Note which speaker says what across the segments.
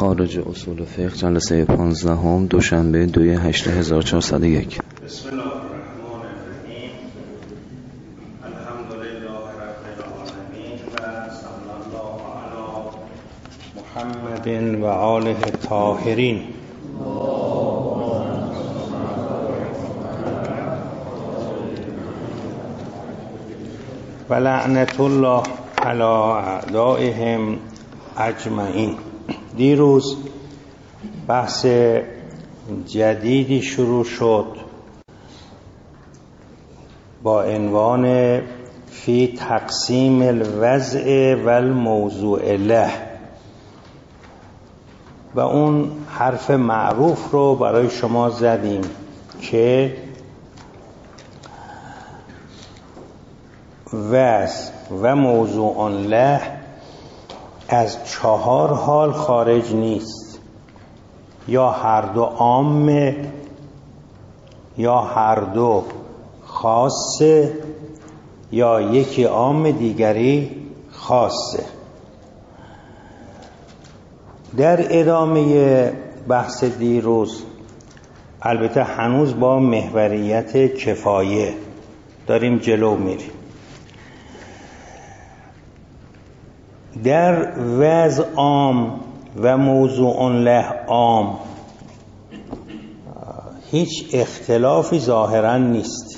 Speaker 1: خارج اصول فقه جلسه 15 دوشنبه 2/8/1401.
Speaker 2: بسم الله الرحمن الرحیم. الحمدلله رب العالمین و صلی الله علی محمد و آله الطاهرین. و لعنت الله علی اعدائهم اجمعین. دیروز بحث جدیدی شروع شد با عنوان فی تقسیم الوضع و الموضوع له و اون حرف معروف رو برای شما زدیم که وضع و موضوع له از 4 حال خارج نیست، یا هر دو عامه یا هر دو خاصه یا یکی عام دیگری خاصه. در ادامه بحث دیروز، البته هنوز با محوریت کفایه داریم جلو میریم، در وضع عام و موضوع له عام هیچ اختلافی ظاهرا نیست.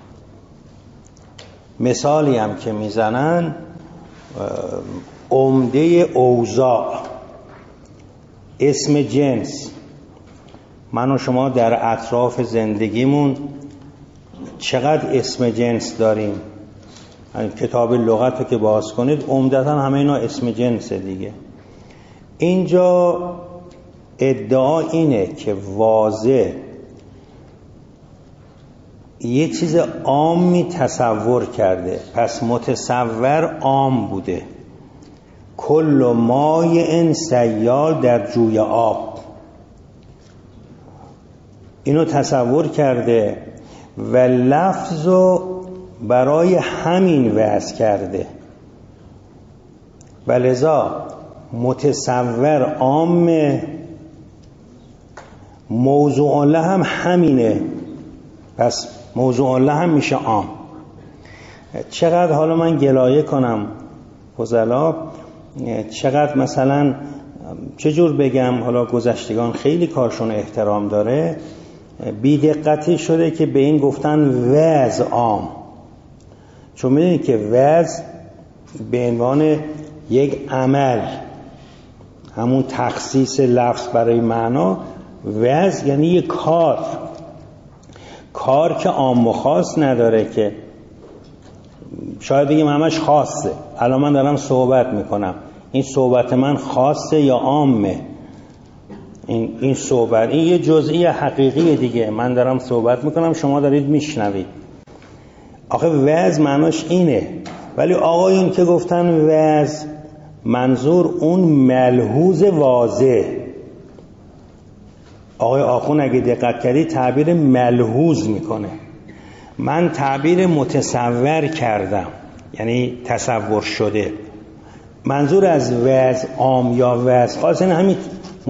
Speaker 2: مثالی هم که میزنن عمده اوضاع، اسم جنس. من و شما در اطراف زندگیمون چقدر اسم جنس داریم؟ کتاب لغت رو که باز کنید عمدتا همه اینا اسم جنسه دیگه. اینجا ادعا اینه که واضح یه چیز عامی تصور کرده، پس متصور عام بوده. کل مایع سیال در جوی آب، اینو تصور کرده و لفظو برای همین وضع کرده و لذا متصور عام، موضوع له هم همینه، پس موضوع له هم میشه عام. چقدر حالا من گلایه کنم فضلا، چقدر مثلا چجور بگم، حالا گذشتگان خیلی کارشون احترام داره، بی‌دقتی شده که به این گفتن وضع عام، چون میدونید که وضع به عنوان یک عمل، همون تخصیص لفظ برای معنا، وضع یعنی یک کار که عام و خاص نداره، که شاید بگیم همش خاصه. الان من دارم صحبت میکنم، این صحبت من خاصه یا عامه؟ این صحبت، این یه جزئی حقیقی دیگه، من دارم صحبت میکنم شما دارید میشنوید. آخه وضع معناش اینه. ولی آقایون که گفتن وضع، منظور اون ملحوظ واضح. آقای آخون اگه دقت کردی تعبیر ملحوظ میکنه، من تعبیر متصور کردم، یعنی تصور شده. منظور از وضع عام یا وضع خاص این همین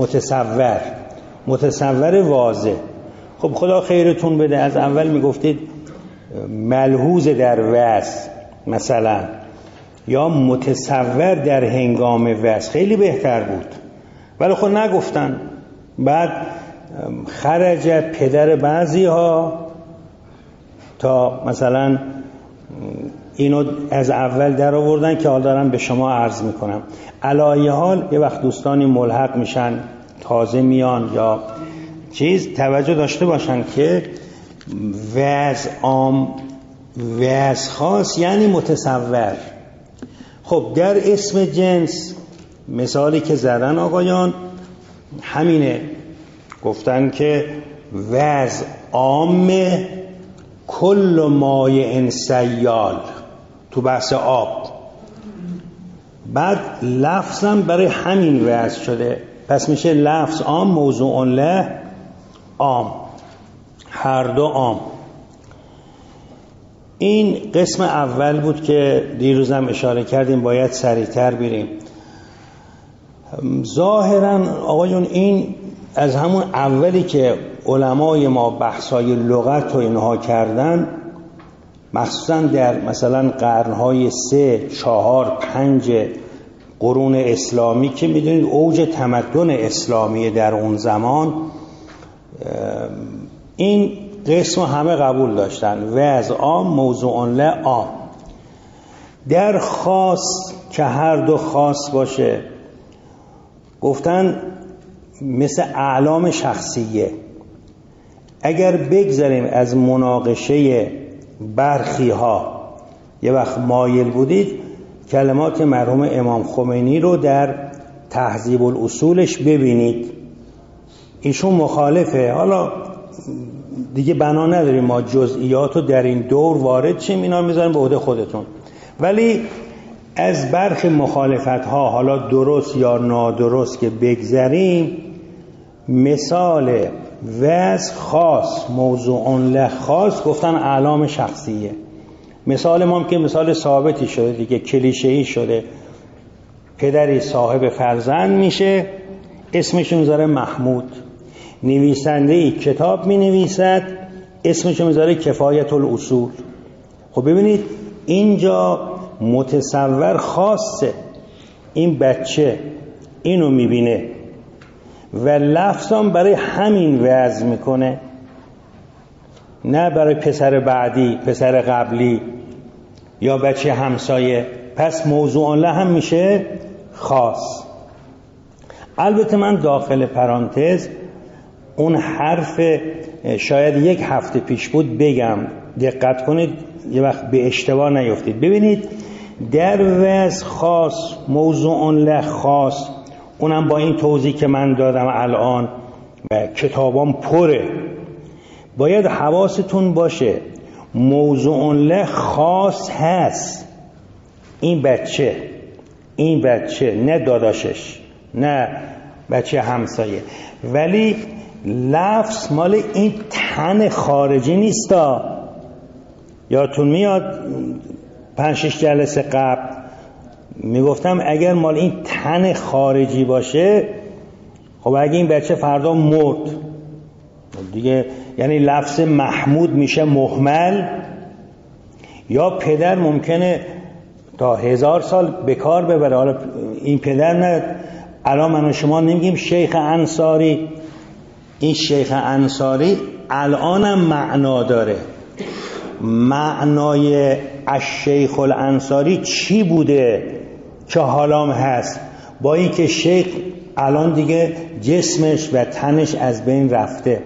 Speaker 2: متصور واضح. خب خدا خیرتون بده، از اول میگفتید ملحوظ در وضع مثلا، یا متصور در هنگام وضع، خیلی بهتر بود. ولی خب نگفتن. بعد خرج پدر بعضی ها تا مثلا اینو از اول در آوردن که حال دارم به شما عرض میکنم. علایه حال یه وقت دوستانی ملحق میشن، تازه میان یا چیز، توجه داشته باشن که وضع عام وضع خاص یعنی متصور. خب در اسم جنس مثالی که زدن آقایان همینه، گفتن که وضع عام کل مایع سیال تو بحث آب، بعد لفظم برای همین وضع شده، پس میشه لفظ عام، موضوع له عام، هر دو عام. این قسم اول بود که دیروزم اشاره کردیم، باید سریعتر بریم. ظاهرا آقایون این از همون اولی که علمای ما بحثای لغت و اینها کردن، مخصوصا در مثلا قرنهای 3 4 5 قرون اسلامی که میدونید اوج تمدن اسلامی در اون زمان، این قسم همه قبول داشتن، وضع عام موضوع له عام. در خاص که هر دو خاص باشه گفتن مثل اعلام شخصیه. اگر بگذاریم از مناقشه برخی ها، یه وقت مایل بودید کلمات مرحوم امام خمینی رو در تهذیب الاصولش ببینید، ایشون مخالفه. حالا دیگه بنا نداریم ما جزئیات رو در این دور وارد چیم، اینا میذاریم به عهده خودتون. ولی از برخی مخالفت ها، حالا درست یا نادرست که بگذاریم، مثال وضع خاص موضوع له خاص گفتن اعلام شخصیه. مثال ما هم که مثال ثابتی شده دیگه، کلیشه‌ای شده. پدری صاحب فرزند میشه، اسمش میذاره محمود. نویسنده‌ای کتاب مینویسد، اسمش میذاره کفایت الاصول. خب ببینید اینجا متصور خاصه، این بچه اینو میبینه و لفظم برای همین وضع میکنه، نه برای پسر بعدی، پسر قبلی یا بچه همسایه. پس موضوع له هم میشه خاص. البته من داخل پرانتز اون حرف شاید 1 هفته پیش بود بگم، دقت کنید یه وقت به اشتباه نیفتید. ببینید در وضع خاص موضوع له خاص، اونم با این توضیح که من دادم الان و کتابام پره، باید حواستون باشه موضوع له خاص هست. این بچه نه داداشش نه بچه همسایه، ولی لفظ مال این تن خارجی نیستا. یادتون میاد 5-6 جلسه قبل میگفتم اگر مال این تن خارجی باشه، خب اگه این بچه فردا مرد دیگه، یعنی لفظ محمود میشه مهمل، یا پدر ممکنه تا 1000 سال به کار ببره. حالا این پدر نه، الان من و شما نمیگیم شیخ انصاری، این شیخ انصاری الانم معنا داره. معنای الشیخ الانصاری چی بوده که حالام هست، با این که شیخ الان دیگه جسمش و تنش از بین رفته،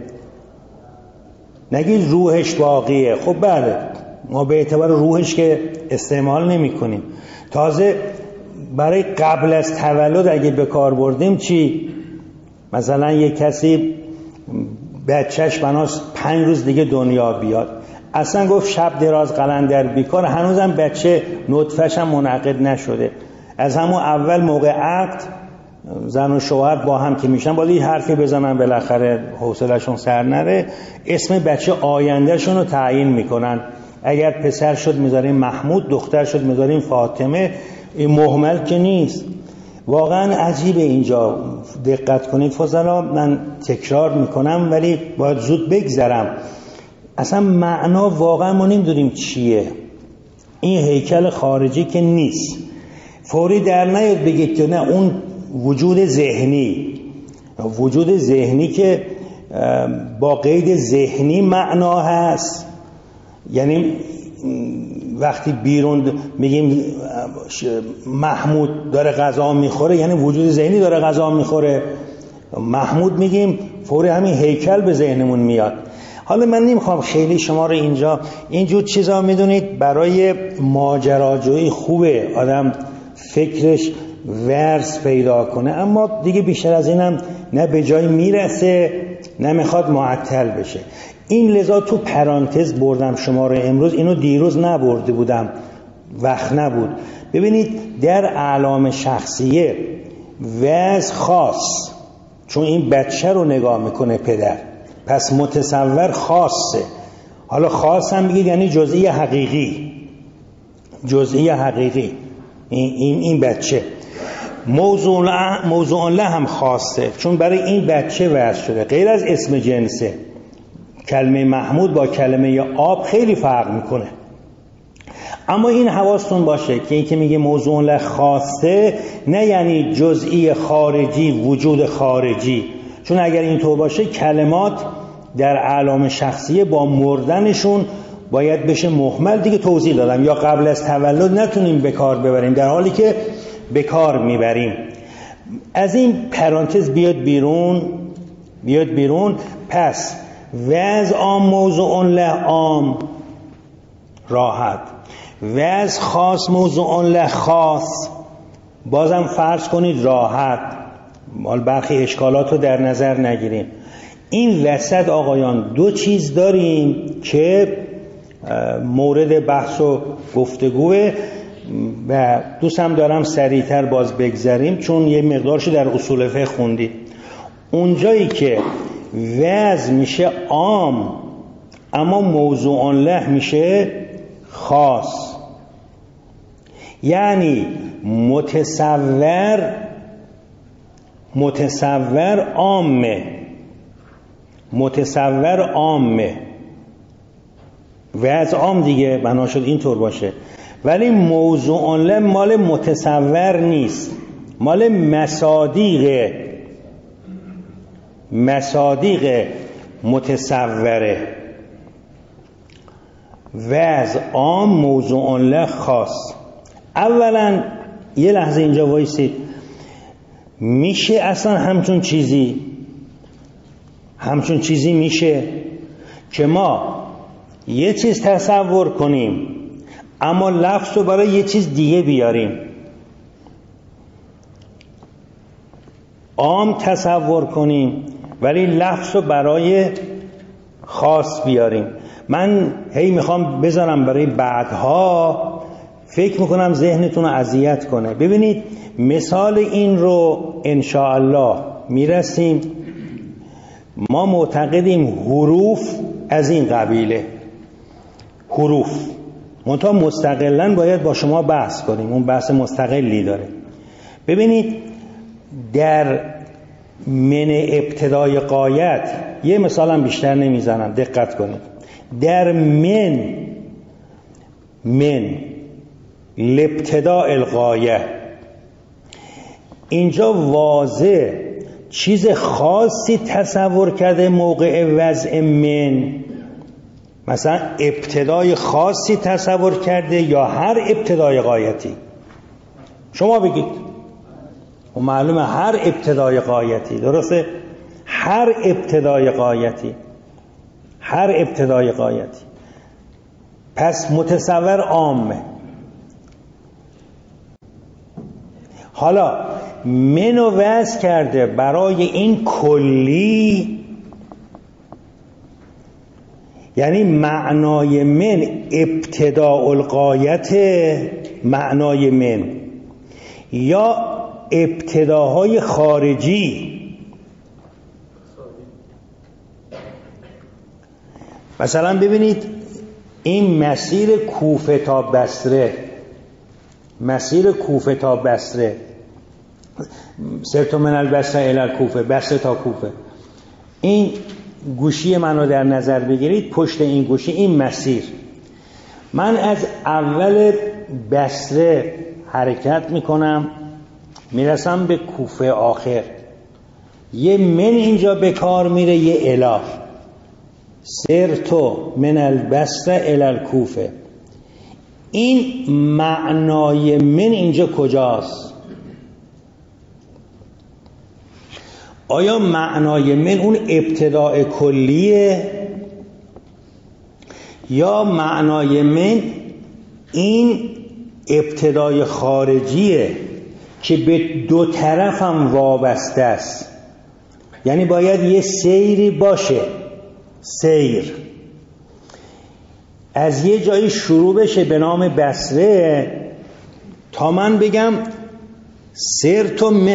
Speaker 2: نگید روحش باقیه. خب بله، ما به اعتبار روحش که استعمال نمی کنیم. تازه برای قبل از تولد اگه به کار بردیم چی؟ مثلا یک کسی بچهش بناست 5 روز دیگه دنیا بیاد، اصلا گفت شب دراز قلندر بیکار، هنوزم بچه نطفه‌ش هم منعقد نشده. از همون اول موقع عقد زن و شوهر با هم که میشن باید یه حرفی بزنن بالاخره حوصله‌شون سر نره، اسم بچه آیندهشون رو تعیین میکنن. اگر پسر شد میذاریم محمود، دختر شد میذاریم فاطمه. این مهمل که نیست. واقعا عجیبه اینجا، دقت کنید فضلا، من تکرار میکنم ولی باید زود بگذرم. اصلا معنا واقعا ما نمیدونیم چیه. این هیکل خارجی که نیست، فوری در نیاد بگید که نه اون وجود ذهنی که با قید ذهنی معنا هست. یعنی وقتی بیرون میگیم محمود داره غذا میخوره، یعنی وجود ذهنی داره غذا میخوره. محمود میگیم فوری همین هیکل به ذهنمون میاد. حالا من نمیخوام خیلی شما رو اینجور چیزا میدونید برای ماجراجویی خوبه آدم فکرش ورز پیدا کنه، اما دیگه بیشتر از اینم نه به جای میرسه نه میخواد معطل بشه. این لذا تو پرانتز بردم شما رو امروز، اینو دیروز نبرده بودم، وقت نبود. ببینید در اعلام شخصیه وضع خاص، چون این بچه رو نگاه میکنه پدر، پس متصور خاصه. حالا خاص هم بگید یعنی جزئی حقیقی این بچه. موضوع له هم خاصه، چون برای این بچه وضع شده، غیر از اسم جنسه. کلمه محمود با کلمه آب خیلی فرق میکنه. اما این حواستون باشه که این که میگه موضوع له خاصه نه یعنی جزئی خارجی، وجود خارجی، چون اگر اینطور باشه کلمات در اعلام شخصیه با مردنشون باید بشه مهمل. دیگه توضیح دادم، یا قبل از تولد نتونیم به کار ببریم در حالی که به کار میبریم. از این پرانتز بیاد بیرون. پس وضع عام موضوع له عام راحت، وضع خاص موضوع له خاص بازم فرض کنید راحت، مال برخی اشکالات رو در نظر نگیریم. این وسط آقایان دو چیز داریم که مورد بحث و گفتگوه و دوستم دارم سریعتر باز بگذریم چون یه مقدارشو در اصول فقه خوندید. اونجایی که وضع میشه عام اما موضوع له میشه خاص، یعنی متصور عامه، وضع عام دیگه بنا شد اینطور باشه، ولی موضوع له مال متصور نیست، مال مصادیق متصوره. وضع عام موضوع له خاص. اولا یه لحظه اینجا وایسید، میشه اصلا همچون چیزی میشه که ما یه چیز تصور کنیم اما لفظ رو برای یه چیز دیگه بیاریم؟ عام تصور کنیم ولی لفظ رو برای خاص بیاریم. من میخوام بذارم برای بعدها، فکر میکنم ذهنتون رو اذیت کنه. ببینید مثال این رو انشاءالله میرسیم. ما معتقدیم حروف از این قبیله، حروف منتها مستقلاً باید با شما بحث کنیم، اون بحث مستقلی داره. ببینید در من ابتدای غایت، یه مثالم بیشتر نمیزنم دقت کنید، در من لابتداء الغایه اینجا واضح چیز خاصی تصور کرده موقع وضع من، مثلا ابتدای خاصی تصور کرده یا هر ابتدای غایتی؟ شما بگید. و معلومه هر ابتدای غایتی، درسته؟ هر ابتدای غایتی. پس متصور عامه. حالا منو وضع کرده برای این کلی، یعنی معنای من ابتداء الغایت، معنای من یا ابتداهای خارجی. مثلا ببینید این مسیر کوفه تا بصره، سرت من البصره الی الکوفه، بصره تا کوفه، این گوشی منو در نظر بگیرید، پشت این گوشی این مسیر، من از اول بصره حرکت میکنم میرسم به کوفه آخر، یه من اینجا به کار میره، یه الی، سرتو من البصره الی الکوفه. این معنای من اینجا کجاست؟ آیا معنای من اون ابتداء کلیه یا معنای من این ابتدای خارجیه که به دو طرف هم وابسته است؟ یعنی باید یه سیری باشه، سیر از یه جایی شروع بشه به نام بصره تا من بگم سرتو من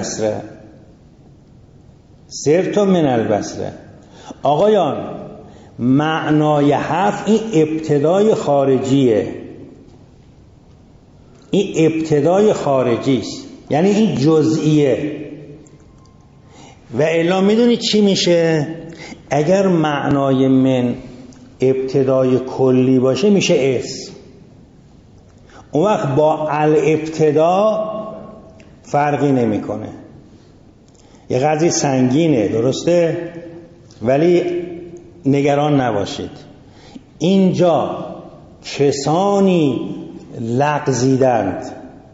Speaker 2: البصره. آقایان معنای حرف این ابتدای خارجیه، این ابتدای خارجی است. یعنی این جزئیه. و الا میدونی چی میشه؟ اگر معنای من ابتدای کلی باشه میشه اسم. اون وقت با الابتدا فرقی نمیکنه. یه قضیه سنگینه، درسته؟ ولی نگران نباشید. اینجا کسانی لغزیدند،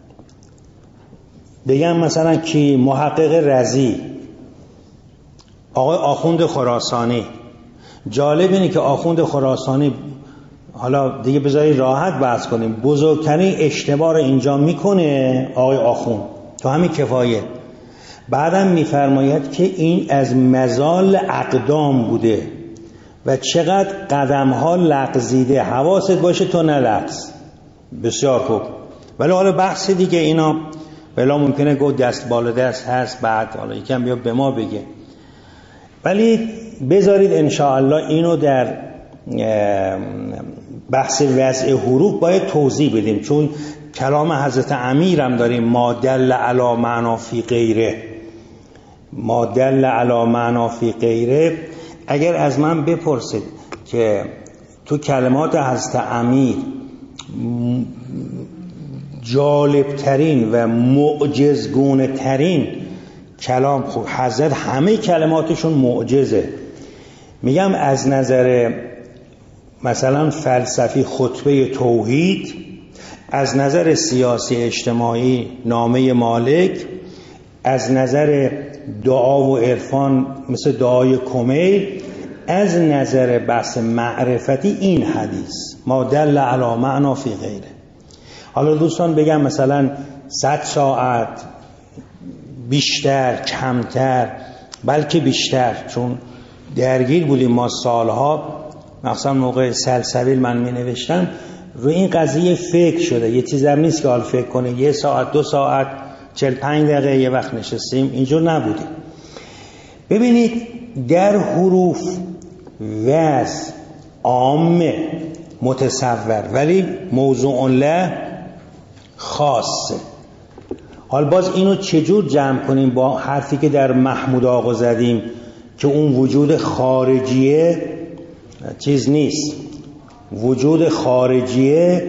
Speaker 2: بگم مثلا کی؟ محقق رضی، آقای آخوند خراسانی. جالب اینه که آخوند خراسانی، حالا دیگه بذاری راحت بحث کنیم، بزرگترین اشتباه رو اینجا میکنه آقای آخوند تو همین کفایه. بعدم میفرماید که این از مزال اقدام بوده و چقدر قدم ها لغزیده، حواست باشه تو نلغز. بسیار خوب. ولی حالا بحث دیگه اینا بلا ممکنه گفت دست بالا دست هست، بعد حالا یکم بیا به ما بگه. ولی بذارید انشاءالله اینو در بحث وضع حروف باید توضیح بدیم، چون کلام حضرت امیرم داریم، ما دل علی معنا فی غیره، ما دل علی معنا فی غیره. اگر از من بپرسید که تو کلمات حضرت امیر جالبترین و معجزگونه ترین کلام، خب حضرت همه کلماتشون معجزه، میگم از نظر مثلا فلسفی خطبه توحید، از نظر سیاسی اجتماعی نامه مالک، از نظر دعا و عرفان مثل دعای کمیل، از نظر بحث معرفتی این حدیث ما دل علی معنا فی غیره. حالا دوستان بگم مثلا 100 ساعت، بیشتر، کمتر، بلکه بیشتر، چون درگیر بودیم ما سالها، مثلا موقع سلسبیل من می نوشتم روی این قضیه فکر شده. یه چیز هم نیست که حال فکر کنه 1 ساعت 2 ساعت 45 دقیقه یه وقت نشستیم، اینجور نبودیم. ببینید در حروف وضع عامه متصور، ولی موضوع له خاصه. حال باز اینو چجور جمع کنیم با حرفی که در محمود آقا زدیم که اون وجود خارجیه چیز نیست، وجود خارجیه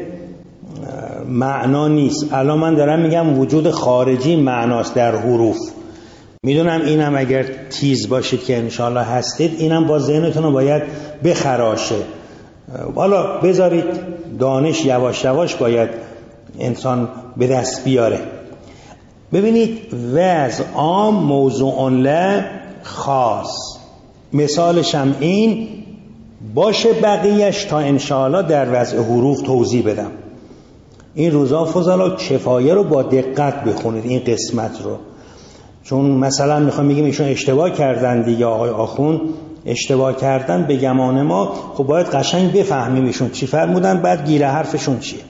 Speaker 2: معنا نیست. الان من دارم میگم وجود خارجی معناست در حروف. میدونم اینم اگر تیز باشید که انشالله هستید، اینم با ذهنتون رو باید بخراشه. حالا بذارید دانش یواش یواش باید انسان به دست بیاره. ببینید وضع عام موضوع له خاص، مثالش هم این باشه، بقیهش تا انشاءالله در وضع حروف توضیح بدم. این روزا فضلا کفایه رو با دقت بخونید این قسمت رو، چون مثلا میخوام بگیم ایشون اشتباه کردن دیگه، آقای آخوند اشتباه کردن به گمان ما، خب باید قشنگ بفهمیم ایشون چی فرمودن، بعد گیره حرفشون چیه.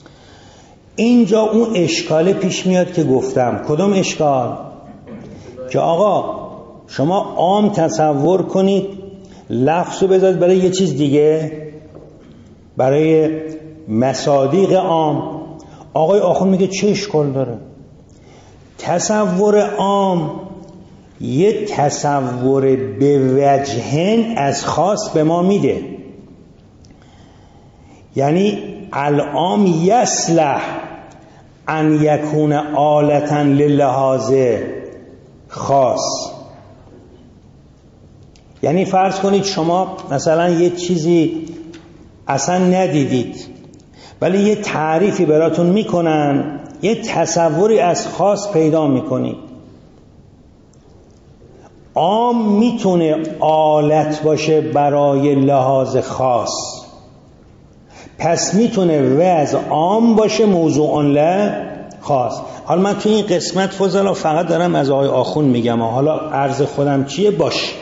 Speaker 2: اینجا اون اشکال پیش میاد که گفتم. کدوم اشکال؟ که آقا شما عام تصور کنید لفظو بذارید برای یه چیز دیگه، برای مصادیق عام. آقای آخوند میگه چه اشکال داره؟ تصور عام یه تصور به وجهن از خاص به ما میده. یعنی العام یصلح ان یکون آلتا للحاظ خاص. یعنی فرض کنید شما مثلا یه چیزی اصلا ندیدید، ولی یه تعریفی براتون میکنن، یه تصوری از خاص پیدا میکنید. عام میتونه آلت باشه برای لحاظ خاص، پس میتونه وضع عام باشه موضوع له خاص. حالا من تو این قسمت فضلا فقط دارم از آقای آخوند میگم، حالا عرض خودم چیه باشه.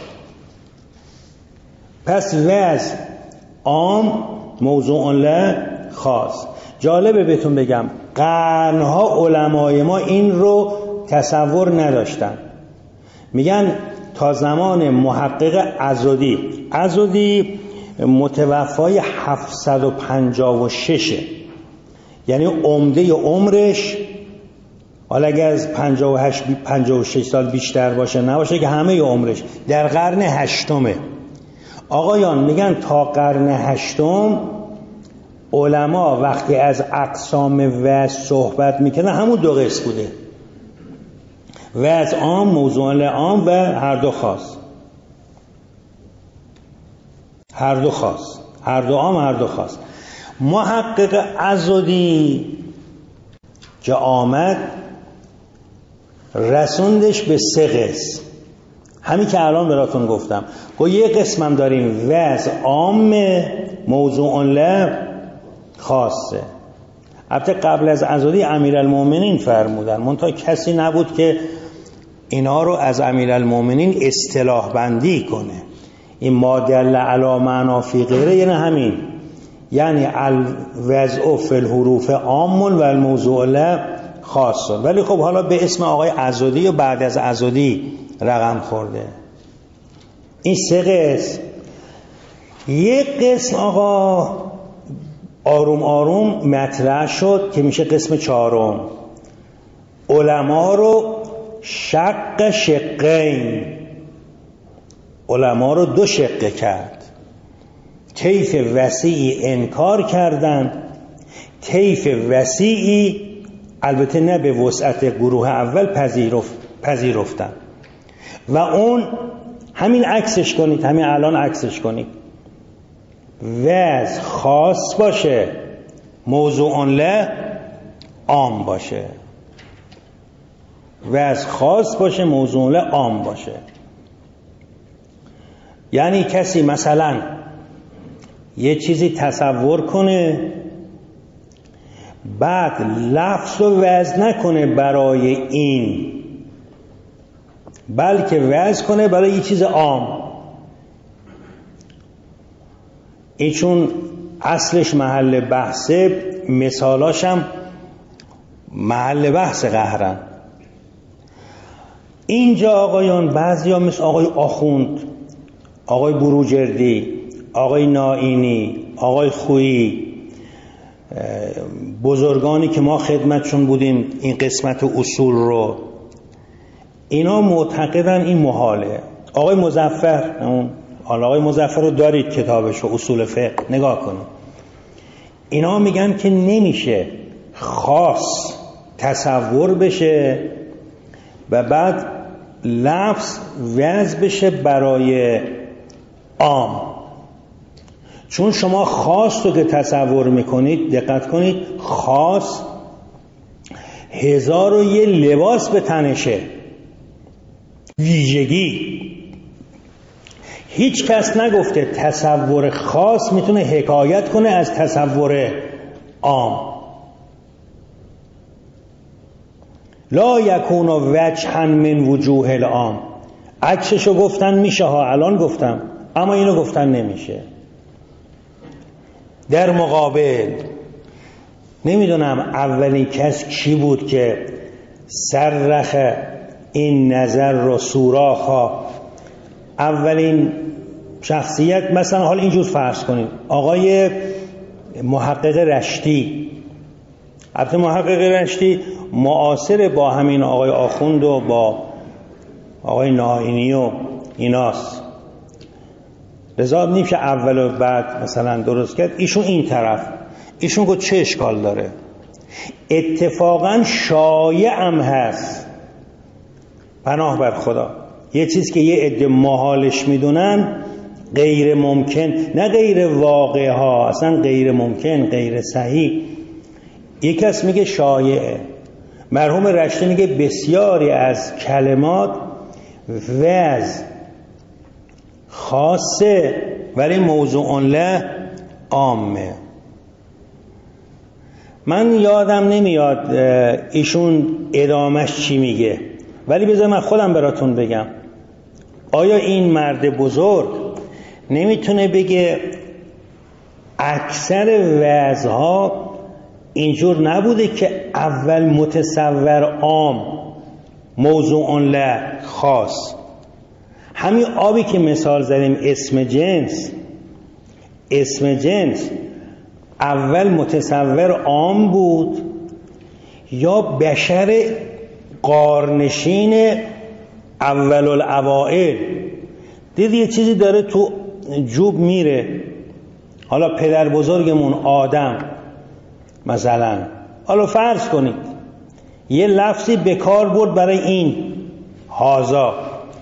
Speaker 2: پس وضع عام موضوع له خاص. جالبه بهتون بگم قرنها علمای ما این رو تصور نداشتن. میگن تا زمان محقق عضدی متوفای 756، یعنی عمده عمرش حالا اگر از 56 سال بیشتر باشه نباشه که همه عمرش در قرن هشتمه. آقایان میگن تا قرن هشتم علما وقتی از اقسام وعظ صحبت میکنن همون دو قسم بوده، وعظ عام، موضوع عام و هر دو خاص. هر دو خاص، هر دو عام، هر دو خاص. محقق عضدی که آمد رسوندش به 3 قسم، همین که الان براتون گفتم. یه قسمم داریم وعظ عام، موضوع له، خاصه. البته قبل از عضدی امیرالمومنین فرمودن، منتها کسی نبود که اینا رو از امیرالمومنین اصطلاح بندی کنه. این ما دل علی معنا فی غیره یعنی همین، یعنی الوضع فی الحروف عام و الموضوع له خاص. ولی خب حالا به اسم آقای عضدی و بعد از عضدی رقم خورده. این 3 قسم. یک قسم آقا آروم آروم مطرح شد که میشه قسم 4. علما رو شقین، علما رو 2 شقه کرد. طیف وسیعی انکار کردن، طیف وسیعی البته نه به وسعت گروه اول پذیرفتن. و اون همین عکسش کنید، همین الان عکسش کنید. وعظ خاص باشه، موضوع له عام باشه. وعظ خاص باشه، موضوع له عام باشه. یعنی کسی مثلا یه چیزی تصور کنه، بعد لفظ رو وضع نکنه برای این، بلکه وضع کنه برای یه چیز عام. این چون اصلش محل بحثه، مثالاش هم محل بحث قهرن. اینجا آقایان بعضی ها مثل آقای آخوند، آقای بروجردی، آقای نائینی، آقای خویی، بزرگانی که ما خدمتشون بودیم این قسمت اصول رو، اینا معتقدن این محاله. آقای مظفر، آقای مظفر رو دارید کتابش و اصول فقه نگاه کنید، اینا میگن که نمیشه خاص تصور بشه و بعد لفظ وضع بشه برای عام. چون شما خاص رو که تصور میکنید، دقت کنید، خاص 1001 لباس به تنشه، ویژگی. هیچ کس نگفته تصور خاص میتونه حکایت کنه از تصور عام. لا یکون وجها من وجوه العام. عکسشو گفتن میشه ها، الان گفتم، اما اینو گفتن نمیشه. در مقابل نمیدونم اولین کس کی بود که صرخ این نظر رو سوراخا، اولین شخصیت مثلا حال اینجور فرض کنیم آقای محقق رشتی. البته محقق رشتی معاصر با همین آقای آخوند و با آقای نائینی و ایناست، لذا نمیشه اول و بعد مثلا درست کرد. ایشون این طرف، ایشون گفت چه اشکال داره. اتفاقا شایع هم هست، پناه بر خدا، یه چیز که یه عده محالش میدونن غیر ممکن، نه غیر واقع ها، اصلا غیر ممکن، غیر صحیح. یک کس میگه شایعه. مرحوم رشتی میگه بسیاری از کلمات وضع خاصه ولی موضوع له عامه. من یادم نمیاد ایشون ادامش چی میگه، ولی بذار من خودم براتون بگم. آیا این مرد بزرگ نمیتونه بگه اکثر وعظها اینجور نبوده که اول متصور عام، موضوع له خاص؟ همین آبی که مثال زدیم اسم جنس اول متصور عام بود یا بشر غارنشین اول الاوائل، دید یه چیزی داره تو جوب میره. حالا پدر بزرگمون آدم مثلا، حالا فرض کنید یه لفظی به کار برد برای این هازا،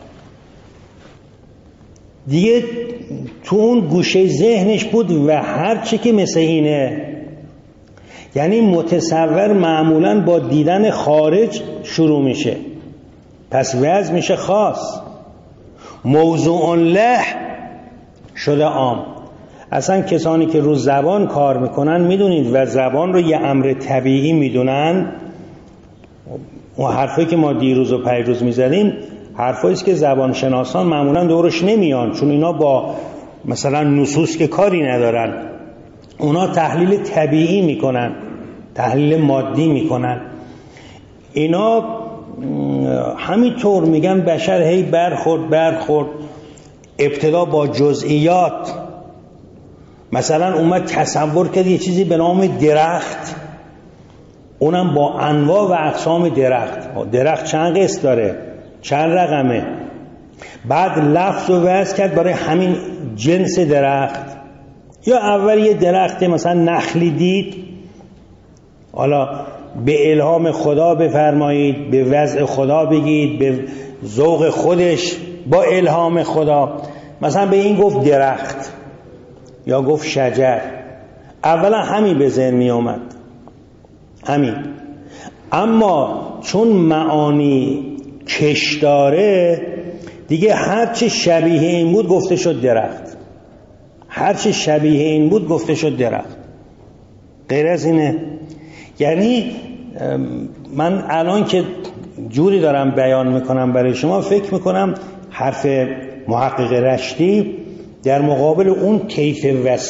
Speaker 2: دیگه تو اون گوشه ذهنش بود و هر چی که مثل اینه، یعنی متصور معمولا با دیدن خارج شروع میشه، پس وضع میشه خاص، موضوع له شده عام. اصلا کسانی که رو زبان کار میکنن میدونید و زبان رو یه امر طبیعی میدونن، اون حرفی که ما دیروز و پیروز میزدیم حرفایی است که زبان شناسان معمولا دورش نمیان، چون اینا با مثلا نصوص که کاری ندارن، اونا تحلیل طبیعی میکنن، تحلیل مادی میکنن. اینا همینطور میگن بشر هی برخورد ابتدا با جزئیات، مثلا اومد تصور کرد یه چیزی به نام درخت، اونم با انواع و اقسام درخت چند قسم داره، چند رقمه، بعد لفظ رو وضع کرد برای همین جنس درخت. یا اول یه درخت مثلا نخلی دید، حالا به الهام خدا بفرمایید، به وضع خدا بگید، به ذوق خودش با الهام خدا، مثلا به این گفت درخت یا گفت شجر، اولا همین به ذهن می آمد، همین. اما چون معانی کش داره دیگه هرچی شبیه این بود گفته شد درخت، هرچی شبیه این بود گفته شد درخت، غیر از اینه. یعنی من الان که جوری دارم بیان میکنم برای شما، فکر میکنم حرف محقق رشتی در مقابل اون طیف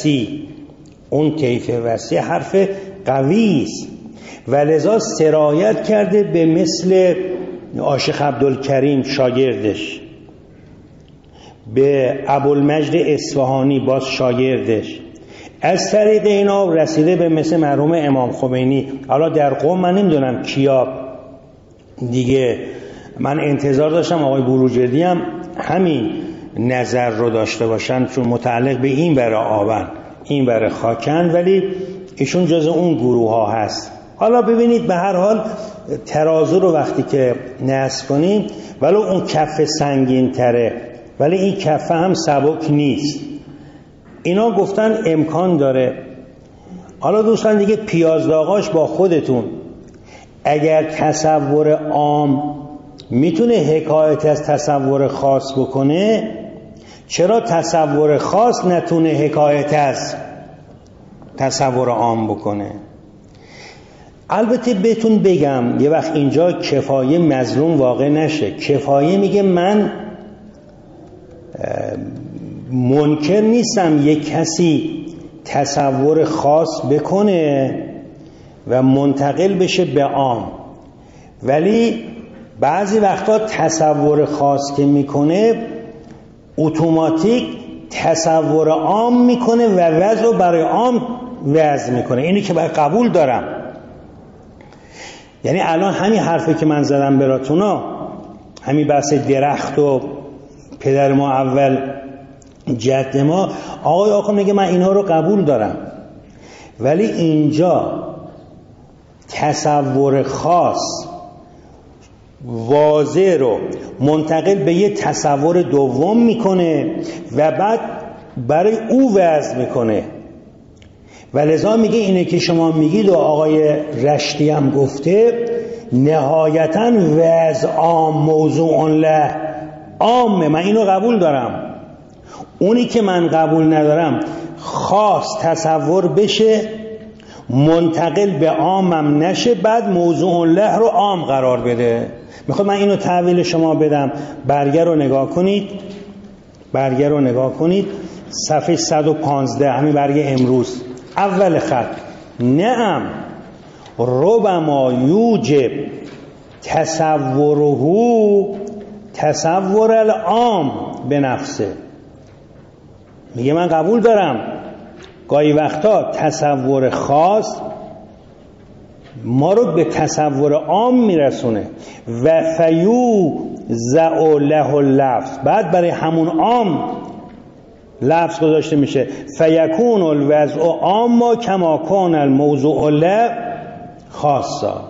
Speaker 2: وسیع حرف قوی است و لذا سرایت کرده به مثل عاشق عبدالکریم شاگردش، به ابوالمجد اصفهانی باز شاگردش، از طریق اینا رسیده به مثل مرحوم امام خمینی. حالا در قم من نمیدونم کیا دیگه، من انتظار داشتم آقای بروجردی هم همین نظر رو داشته باشن، چون متعلق به این بره آبن این بره خاکن، ولی ایشون جز اون گروه ها هست. حالا ببینید به هر حال ترازو رو وقتی که نصب کنیم، ولی اون کف سنگین تره ولی این کف هم سبک نیست. اینا گفتن امکان داره. حالا دوستان دیگه پیازداغاش با خودتون، اگر تصور عام میتونه حکایت از تصور خاص بکنه، چرا تصور خاص نتونه حکایت از تصور عام بکنه؟ البته بهتون بگم یه وقت اینجا کفایه مظلوم واقع نشه. کفایه میگه من منکر نیستم یک کسی تصور خاص بکنه و منتقل بشه به عام، ولی بعضی وقتا تصور خاص که میکنه اتوماتیک تصور عام میکنه و وضع رو برای عام وضع میکنه. اینی که باید قبول دارم. یعنی الان همین حرفی که من زدم براتونا، همین بحث درخت و پدر ما اول جد ما، آقای آقا میگه من اینا رو قبول دارم، ولی اینجا تصور خاص واضح رو منتقل به یه تصور دوم میکنه و بعد برای او وضع میکنه و لذا میگه اینه که شما میگید و آقای رشتی هم گفته نهایتاً وضع عام موضوع له عامه. من اینو قبول دارم. اونی که من قبول ندارم خاص تصور بشه منتقل به عامم نشه بعد موضوع له رو عام قرار بده. میخواد من اینو تحویل شما بدم. برگه رو نگاه کنید صفحه 115 همین برگه امروز اول خط. نعم ربما یوجب تصور العام به نفسه. میگه من قبول دارم گاهی وقتا تصور خاص ما رو به تصور عام میرسونه. و فیوضع له اللفظ، بعد برای همون عام لفظ گذاشته میشه. فیکون الوضع عاما کما کان الموضوع له خاصا.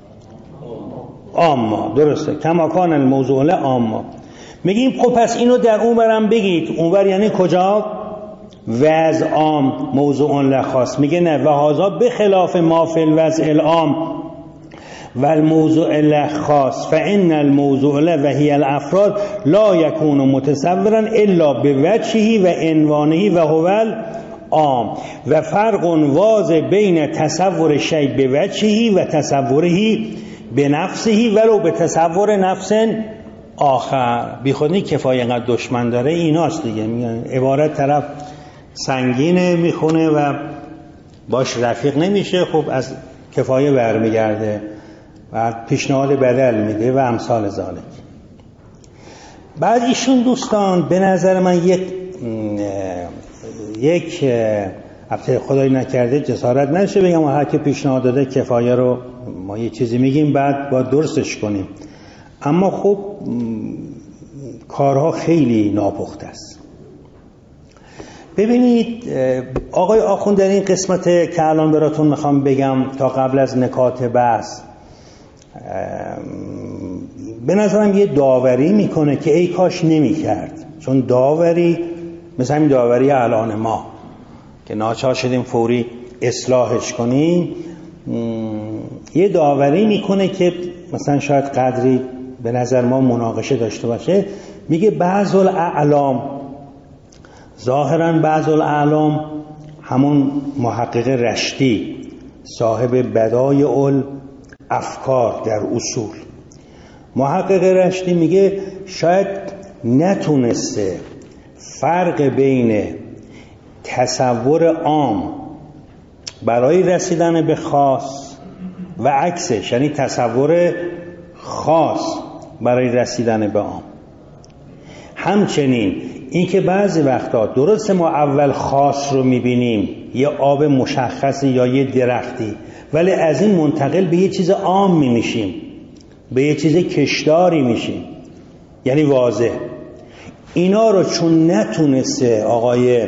Speaker 2: عاما، درسته، کما کان الموضوع له عاما. میگیم خب پس اینو در اون برم بگید. اونور یعنی کجا؟ وضع عام موضوع له خاص. میگه نه، و هذا بخلاف ما فی الوضع العام و الموضوع له خاص فان الموضوع له و هی الافراد لا یکون متصورا الا بوجهه و عنوانه و هو العام و فرق واضح بین تصور شیء بوجهه و تصوره بنفسه ولو به تصور نفس آخر. بی خودی کفایه اینقدر دشمن داره ایناست دیگه. میگن عبارت طرف سنگینه میخونه و باش رفیق نمیشه، خب از کفایه برمیگرده و پیشنهاد بدل میده و امثال ذالک. بعد ایشون دوستان به نظر من یک البته خدایی نکرده جسارت نشه بگم و هر که پیشنهاد داده کفایه رو ما یه چیزی میگیم بعد با درستش کنیم، اما خب کارها خیلی ناپخته است. ببینید آقای آخوند در این قسمت که الان براتون میخوام بگم تا قبل از نکات بحث به نظرم یه داوری میکنه که ای کاش نمیکرد، چون داوری مثل همین داوری الان ما که ناچار شدیم فوری اصلاحش کنیم، یه داوری میکنه که مثلا شاید قدری به نظر ما مناقشه داشته باشه. میگه بعض الاعلام، ظاهرا بعض الاعلام همون محقق رشتی صاحب بدایع الافکار در اصول، محقق رشتی میگه شاید نتونسته فرق بین تصور عام برای رسیدن به خاص و عکسش، یعنی تصور خاص برای رسیدن به عام، همچنین اینکه بعضی وقتا درست ما اول خاص رو میبینیم یه آب مشخصی یا یه درختی، ولی از این منتقل به یه چیز عام میشیم، به یه چیز کشداری میشیم، یعنی واضح. اینا رو چون نتونسته آقای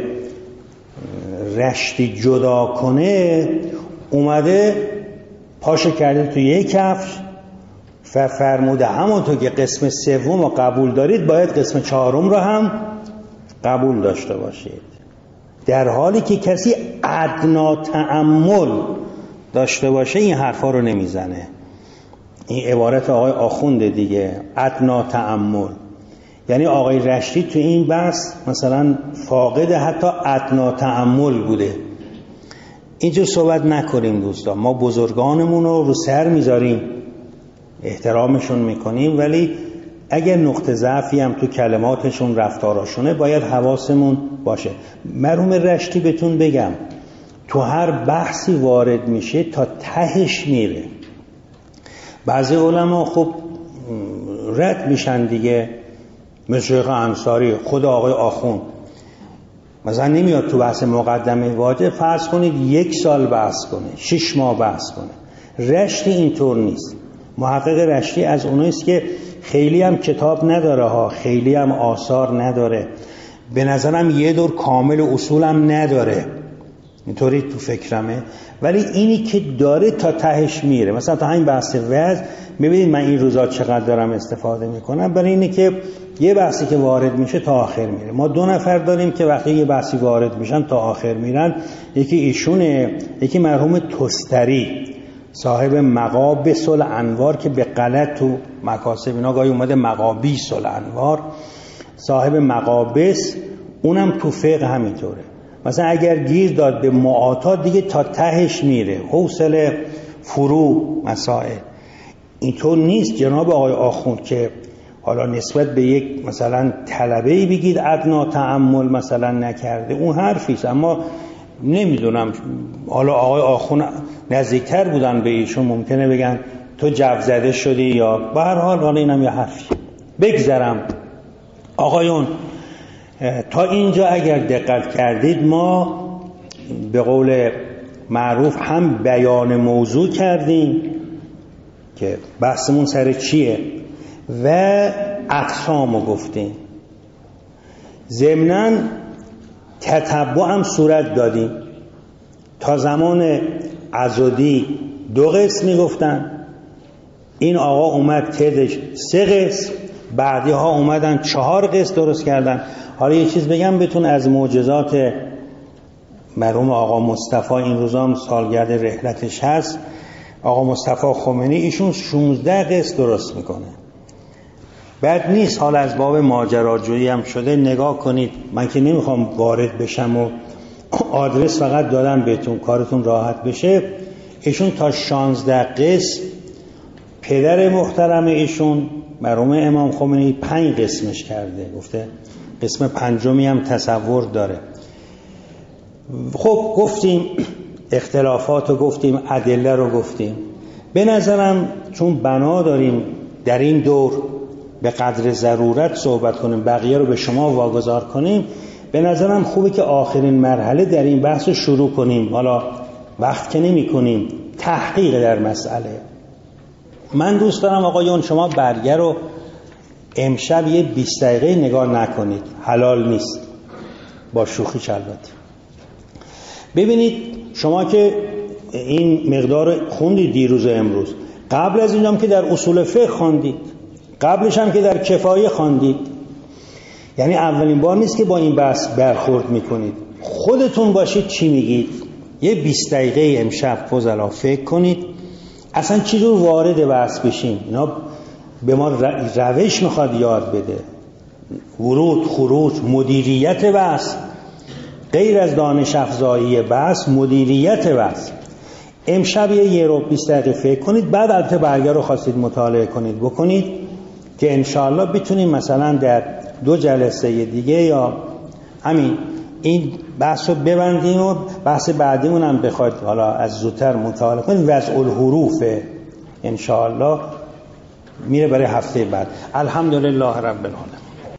Speaker 2: رشتی جدا کنه، اومده پاشو کرده تو یک کفش و فرموده همونطور که قسم سوم رو قبول دارید باید قسم چهارم رو هم قبول داشته باشید، در حالی که کسی ادنا تأمل داشته باشه این حرفا رو نمیزنه. این عبارت آقای آخونده دیگه، ادنا تأمل، یعنی آقای رشتی تو این بحث مثلا فاقد حتی ادنا تأمل بوده. اینجور صحبت نکنیم دوستان، ما بزرگانمون رو سر میذاریم، احترامشون میکنیم، ولی اگر نقطه ضعفی هم تو کلماتشون رفتاراشونه باید حواسمون باشه. مرحوم رشتی بهتون بگم تو هر بحثی وارد میشه تا تهش میره. بعضی علما خب رد میشن دیگه، مثل شیخ انصاری، خود آقای آخوند مثلا نمیاد تو بحث مقدمه واجب فرض کنید 1 سال بحث کنه، 6 ماه بحث کنه. رشتی اینطور نیست. محقق رشتی از اوناییست که خیلی هم کتاب نداره ها، خیلی هم آثار نداره، به نظرم یه دور کامل اصول هم نداره، اینطوری تو فکرمه، ولی اینی که داره تا تهش میره. مثلا تا همین بحث وضع میبینید من این روزا چقدر دارم استفاده میکنم، برای اینه که یه بحثی که وارد میشه تا آخر میره. ما 2 نفر داریم که وقتی یه بحثی وارد میشن تا آخر میرن، یکی ایشونه، یکی مرحوم تستری صاحب مقابس الانوار که به غلط تو مکاسب اینا گاهی اومده مقابیس الانوار، صاحب مقابس، اونم تو فقه همینطوره. مثلا اگر گیر داد به معاطات دیگه تا تهش میره، حوصله فرو مسائل. اینطور نیست جناب آقای آخوند که حالا نسبت به یک مثلا طلبه‌ای بگید ادنا تأمل مثلا نکرده، اون حرفیست. اما نمیدونم حالا آقای آخوند نزدیکتر بودن به ایشون، ممکنه بگن تو جو زده شدی، یا به هر حال حالا اینم یه حرفی. بگذرم آقایون، تا اینجا اگر دقت کردید ما به قول معروف هم بیان موضوع کردیم که بحثمون سر چیه و اقسامو گفتیم. ضمناً تتبع هم صورت دادیم. تا زمان عضدی 2 قسم میگفتن، این آقا اومد تعدادش 3 قسم، بعدی ها اومدن 4 قسم درست کردن. حالا یه چیز بگم بهتون از معجزات مرحوم آقا مصطفی، این روزا هم سالگرد رحلتش هست، آقا مصطفی خمینی، ایشون 16 قسم درست میکنه. بعد نیست، حالا از باب ماجراجویی هم شده، نگاه کنید. من که نمیخوام وارد بشم و آدرس فقط دادم بهتون کارتون راحت بشه. ایشون تا 16 قسم، پدر محترم ایشون مرحوم امام خمینی 5 قسمش کرده، گفته قسم 5می هم تصور داره. خب گفتیم اختلافات رو گفتیم، ادله رو گفتیم. به نظرم چون بنا داریم در این دور به قدر ضرورت صحبت کنیم، بقیه رو به شما واگذار کنیم، به نظرم خوبه که آخرین مرحله در این بحث رو شروع کنیم. حالا وقت که نمی کنیم، تحقیق در مسئله. من دوست دارم آقایون شما برگه رو امشب یه 20 دقیقه نگاه نکنید، حلال نیست، با شوخی البته. ببینید شما که این مقدار خوندید دیروز و امروز، قبل از اینم که در اصول فقه خواندید، قبلش هم که در کفایه خواندید، یعنی اولین بار نیست که با این بحث برخورد میکنید. خودتون باشید چی میگید، یه 20 دقیقه امشب فضلا فکر کنید اصلا چی جور وارد بحث بشیم. اینا به ما روش میخواد یاد بده، ورود خروج، مدیریت بحث، غیر از دانش افزایی بحث، مدیریت بحث. امشب یه رو 20 دقیقه فکر کنید، بعد البته برگه رو خواستید مطالعه کنید بکنید که انشاءالله بتونیم مثلا در 2 جلسه دیگه یا همین این بحث رو ببندیم و بحث بعدیمون هم بخواید حالا از زودتر مطالعه کنید. وضع الحروف انشاءالله میره برای هفته بعد. الحمدلله رب العالمین.